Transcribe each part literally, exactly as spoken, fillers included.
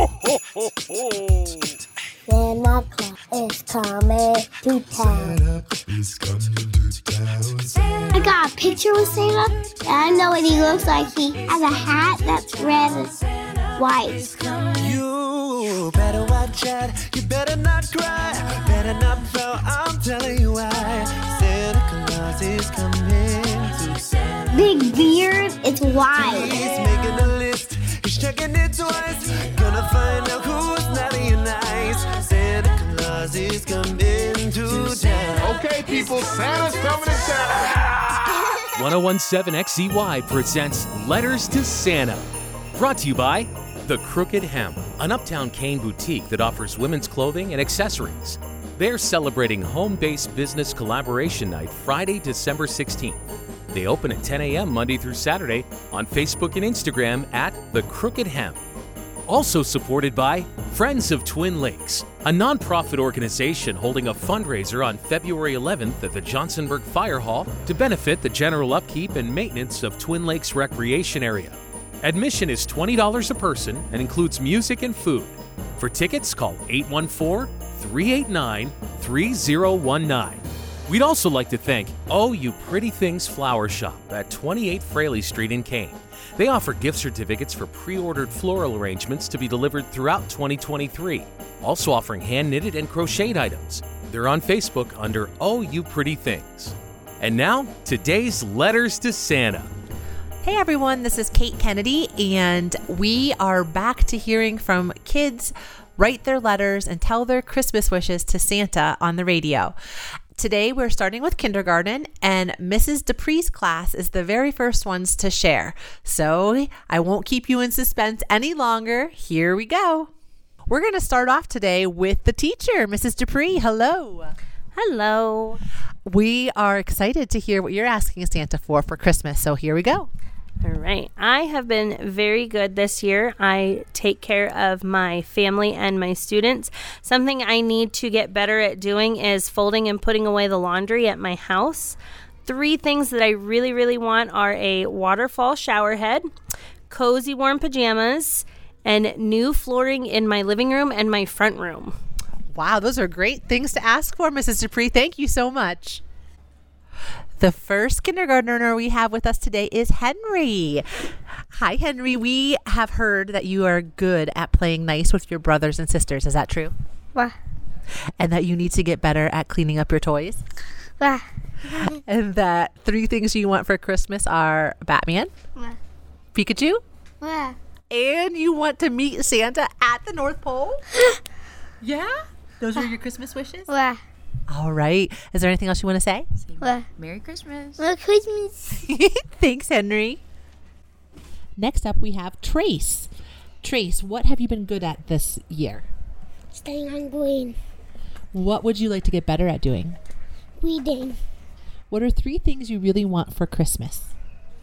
ho, ho, ho. Santa Claus is coming to town. Santa is coming to town. I got a picture with Santa, and I know what he looks like. He has a hat that's red and white. You better watch out. You better not cry. Better not fall. I'm telling you why. Santa Claus is coming to town. Big beard, it's wide. He's making a list. He's checking it twice. Gonna find out who's naughty and nice. Santa Claus is coming to town. Okay, people, Santa's coming to town. ten seventeen X Z Y presents Letters to Santa. Brought to you by The Crooked Hem, an uptown Kane boutique that offers women's clothing and accessories. They're celebrating home-based business collaboration night Friday, December sixteenth. They open at ten a.m. Monday through Saturday on Facebook and Instagram at The Crooked Hem. Also supported by Friends of Twin Lakes, a nonprofit organization holding a fundraiser on February eleventh at the Johnsonburg Fire Hall to benefit the general upkeep and maintenance of Twin Lakes Recreation Area. Admission is twenty dollars a person and includes music and food. For tickets, call eight one four, three eight nine, three zero one nine. We'd also like to thank Oh You Pretty Things Flower Shop at twenty-eight Fraley Street in Kane. They offer gift certificates for pre-ordered floral arrangements to be delivered throughout twenty twenty-three, also offering hand-knitted and crocheted items. They're on Facebook under Oh You Pretty Things. And now, today's Letters to Santa. Hey everyone, this is Kate Kennedy, and we are back to hearing from kids write their letters and tell their Christmas wishes to Santa on the radio. Today we're starting with kindergarten, and Missus Dupree's class is the very first ones to share. So I won't keep you in suspense any longer. Here we go. We're going to start off today with the teacher, Missus Dupree. Hello. Hello. We are excited to hear what you're asking Santa for for Christmas. So here we go. All right. I have been very good this year. I take care of my family and my students. Something I need to get better at doing is folding and putting away the laundry at my house. Three things that I really, really want are a waterfall shower head, cozy warm pajamas, and new flooring in my living room and my front room. Wow, those are great things to ask for, Missus Dupree. Thank you so much. The first kindergartner we have with us today is Henry. Hi, Henry. We have heard that you are good at playing nice with your brothers and sisters. Is that true? What? And that you need to get better at cleaning up your toys? What? And that three things you want for Christmas are Batman, What? Pikachu, What? and you want to meet Santa at the North Pole? Yeah? Those are your Christmas wishes? What? All right. Is there anything else you want to say? What? Merry Christmas. Merry Christmas. Thanks, Henry. Next up, we have Trace. Trace, what have you been good at this year? Staying on green. What would you like to get better at doing? Reading. What are three things you really want for Christmas?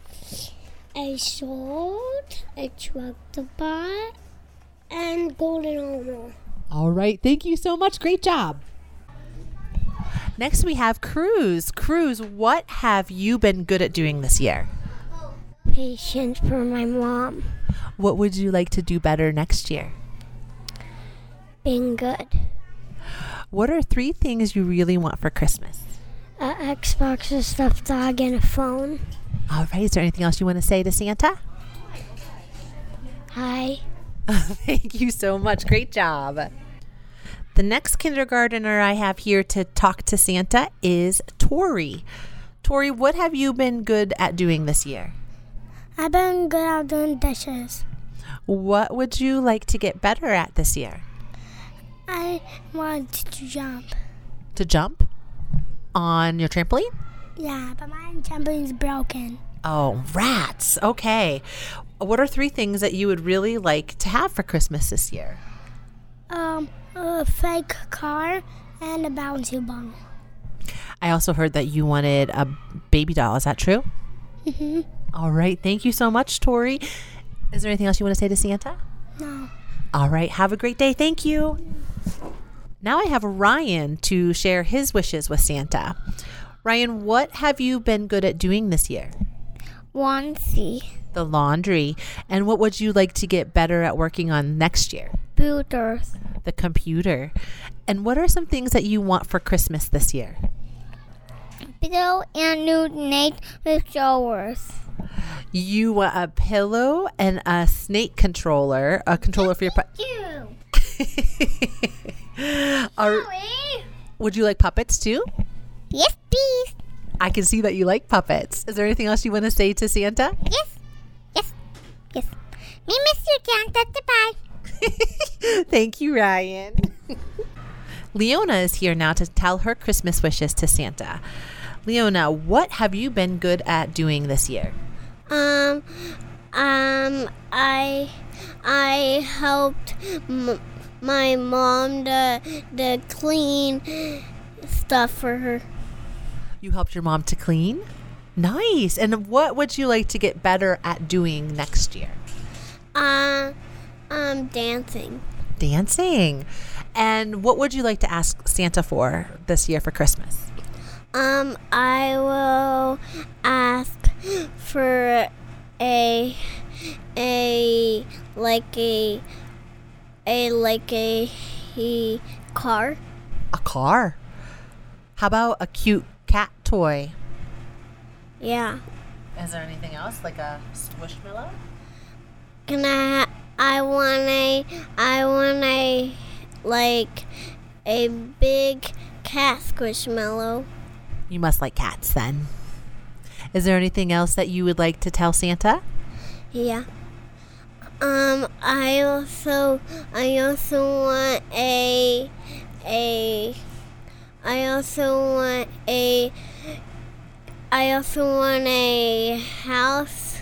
A sword, a tractor bot, and golden armor. All right. Thank you so much. Great job. Next, we have Cruz. Cruz, what have you been good at doing this year? Patience for my mom. What would you like to do better next year? Being good. What are three things you really want for Christmas? A Xbox, a stuffed dog, and a phone. All right. Is there anything else you want to say to Santa? Hi. Thank you so much. Great job. The next kindergartner I have here to talk to Santa is Tori. Tori, what have you been good at doing this year? I've been good at doing dishes. What would you like to get better at this year? I want to jump. To jump? On your trampoline? Yeah, but my trampoline's broken. Oh, rats. Okay. What are three things that you would really like to have for Christmas this year? Um, a fake car and a bouncy ball. I also heard that you wanted a baby doll. Is that true? Mm-hmm. All right. Thank you so much, Tori. Is there anything else you want to say to Santa? No. All right. Have a great day. Thank you. Now I have Ryan to share his wishes with Santa. Ryan, what have you been good at doing this year? Laundry. The laundry. And what would you like to get better at working on next year? computers. The computer. And what are some things that you want for Christmas this year? Pillow and new Nate with showers. You want a pillow and a snake controller, a controller for your pet. You. Are, would you like puppets too? Yes, please. I can see that you like puppets. Is there anything else you want to say to Santa? Yes. Yes. Yes. Me miss you, Santa. Goodbye. Thank you, Ryan. Leona is here now to tell her Christmas wishes to Santa. Leona, what have you been good at doing this year? Um, um, I, I helped m- my mom to, to clean stuff for her. You helped your mom to clean? Nice. And what would you like to get better at doing next year? Uh, um, dancing. Dancing. And what would you like to ask Santa for this year for Christmas? Um, I will ask for a, a, like a, a, like a, a car. A car? How about a cute cat toy? Yeah. Is there anything else, like a squishmallow? Can I, ha- I want a, I want a, like, a big cat squishmallow. You must like cats then. Is there anything else that you would like to tell Santa? Yeah. Um, I also, I also want a, a, I also want a, I also want a house.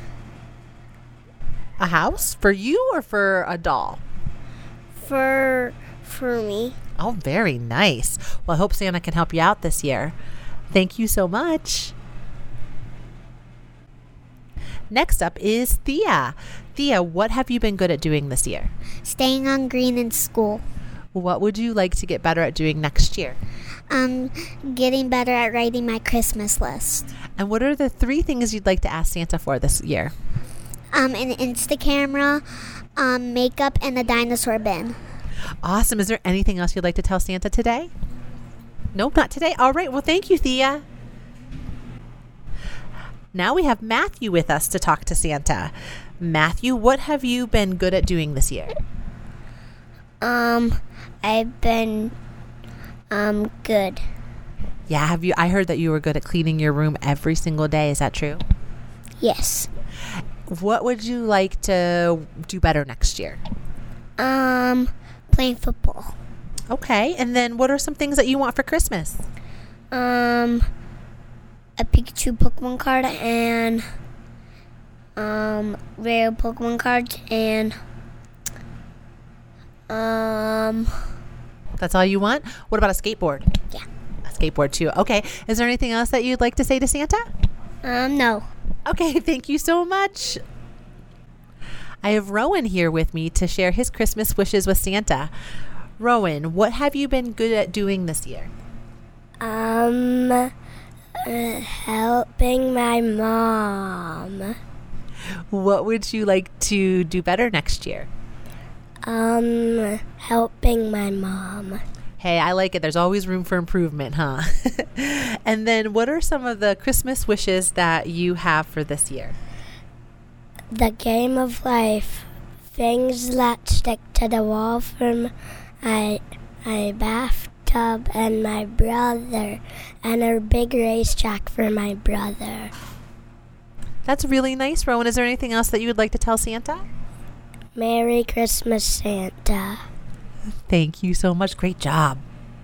A house? For you or for a doll? For, for me. Oh, very nice. Well, I hope Santa can help you out this year. Thank you so much. Next up is Thea. Thea, what have you been good at doing this year? Staying on green in school. What would you like to get better at doing next year? Um, getting better at writing my Christmas list. And what are the three things you'd like to ask Santa for this year? Um, an Insta camera, um, makeup, and a dinosaur bin. Awesome. Is there anything else you'd like to tell Santa today? Nope, not today. All right. Well, thank you, Thea. Now we have Matthew with us to talk to Santa. Matthew, what have you been good at doing this year? Um, I've been, um, good. Yeah, have you? I heard that you were good at cleaning your room every single day. Is that true? Yes. What would you like to do better next year? Um, playing football. Okay, and then what are some things that you want for Christmas? Um, a Pikachu Pokemon card and, um, rare Pokemon cards and, um... That's all you want? What about a skateboard? Yeah. A skateboard too. Okay, is there anything else that you'd like to say to Santa? Um, no. Okay, thank you so much. I have Rowan here with me to share his Christmas wishes with Santa. Rowan, what have you been good at doing this year? Um, uh, helping my mom. What would you like to do better next year? Um, helping my mom. Hey, I like it. There's always room for improvement, huh? And then what are some of the Christmas wishes that you have for this year? The game of life. Things that stick to the wall from my, my bathtub and my brother. And a big racetrack for my brother. That's really nice, Rowan. Is there anything else that you would like to tell Santa? Merry Christmas, Santa. Thank you so much. Great job.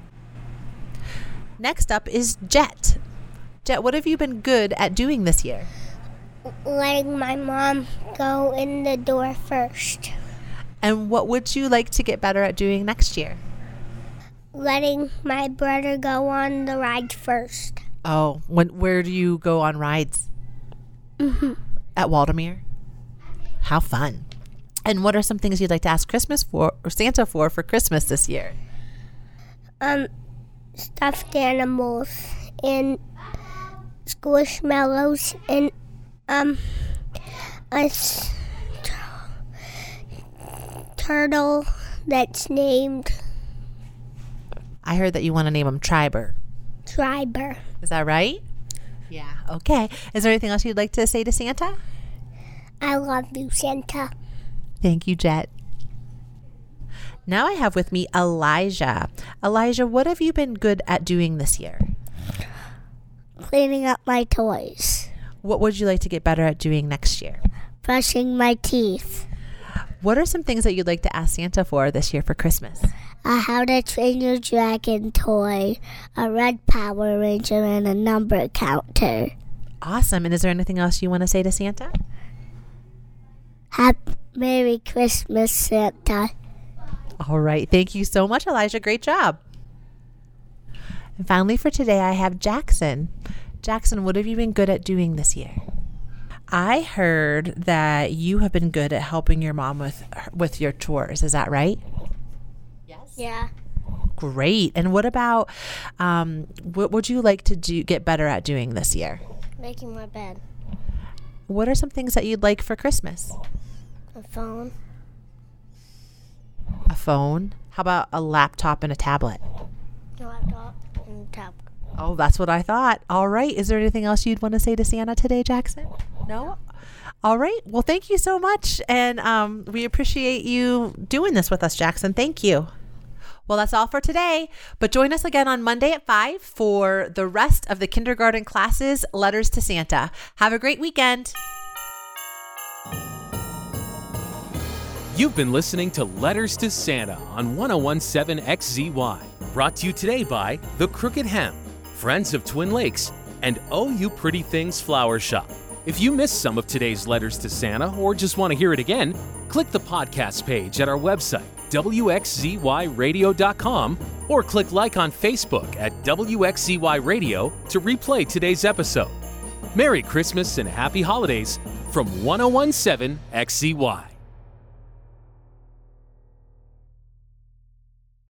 Next up is Jet. Jet, what have you been good at doing this year? Letting my mom go in the door first. And what would you like to get better at doing next year? Letting my brother go on the ride first. Oh, when where do you go on rides? Mm-hmm. At Waldameer? How fun. And what are some things you'd like to ask Christmas for or Santa for for Christmas this year? Um, stuffed animals and squishmallows and um a s- turtle that's named I heard that you want to name him Triber. Triber. Is that right? Yeah. Okay. Is there anything else you'd like to say to Santa? I love you, Santa. Thank you, Jet. Now I have with me Elijah. Elijah, what have you been good at doing this year? Cleaning up my toys. What would you like to get better at doing next year? Brushing my teeth. What are some things that you'd like to ask Santa for this year for Christmas? A How to Train Your Dragon toy, a red Power Ranger, and a number counter. Awesome. And is there anything else you want to say to Santa? Happy Merry Christmas, Santa. All right. Thank you so much, Elijah. Great job. And finally for today, I have Jackson. Jackson, what have you been good at doing this year? I heard that you have been good at helping your mom with with your chores. Is that right? Yes. Yeah. Great. And what about um, what would you like to do get better at doing this year? Making my bed. What are some things that you'd like for Christmas? A phone. A phone? How about a laptop and a tablet? A laptop and a tablet. Oh, that's what I thought. All right. Is there anything else you'd want to say to Santa today, Jackson? No? All right. Well, thank you so much. And um, we appreciate you doing this with us, Jackson. Thank you. Well, that's all for today. But join us again on Monday at five for the rest of the kindergarten classes, Letters to Santa. Have a great weekend. You've been listening to Letters to Santa on one oh one point seven X Z Y. Brought to you today by The Crooked Hem, Friends of Twin Lakes, and Oh You Pretty Things Flower Shop. If you missed some of today's Letters to Santa or just want to hear it again, click the podcast page at our website, W X Z Y radio dot com, or click like on Facebook at W X Z Y Radio to replay today's episode. Merry Christmas and Happy Holidays from one oh one point seven X Z Y.